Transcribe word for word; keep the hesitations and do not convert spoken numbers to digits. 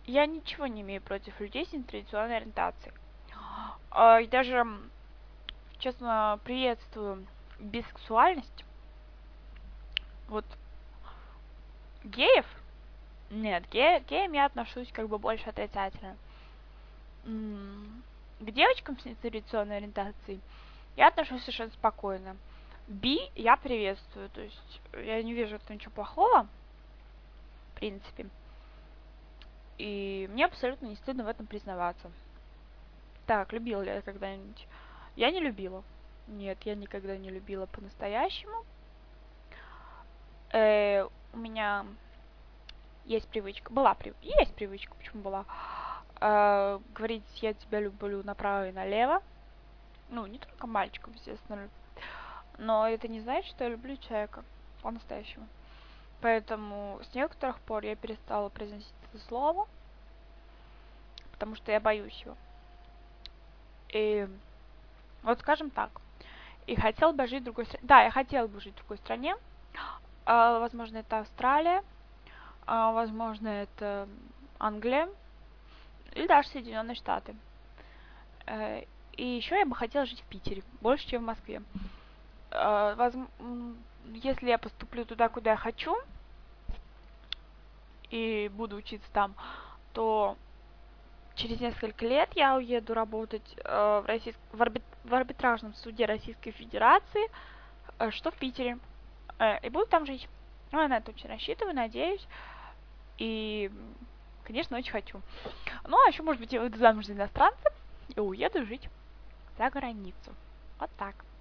Я ничего не имею против людей с нетрадиционной ориентацией. А, и даже, м, честно, приветствую бисексуальность. Вот геев? Нет, ге к геям я отношусь как бы больше отрицательно. М, К девочкам с нетрадиционной ориентацией я отношусь совершенно спокойно. Би я приветствую, то есть я не вижу в этом ничего плохого, в принципе. И мне абсолютно не стыдно в этом признаваться. Так, любила ли я когда-нибудь? Я не любила. Нет, я никогда не любила по-настоящему. Э, у меня есть привычка, была привычка, есть привычка, почему была, э, говорить «я тебя люблю» направо и налево. Ну, не только мальчикам, естественно, но это не значит, что я люблю человека по-настоящему. Поэтому с некоторых пор я перестала произносить это слово, потому что я боюсь его. И вот скажем так, и хотела бы жить в другой стране. Да, я хотела бы жить в другой стране. А, возможно, это Австралия, а, возможно, это Англия или даже Соединенные Штаты. Э, И еще я бы хотела жить в Питере, больше, чем в Москве. Э, возм- Если я поступлю туда, куда я хочу, и буду учиться там, то через несколько лет я уеду работать э, в, российск... в, арбит... в арбитражном суде Российской Федерации, э, что в Питере. Э, и буду там жить. Ну, я на это очень рассчитываю, надеюсь. И, конечно, очень хочу. Ну, а еще, может быть, я выйду замуж за иностранца и уеду жить за границу. Вот так.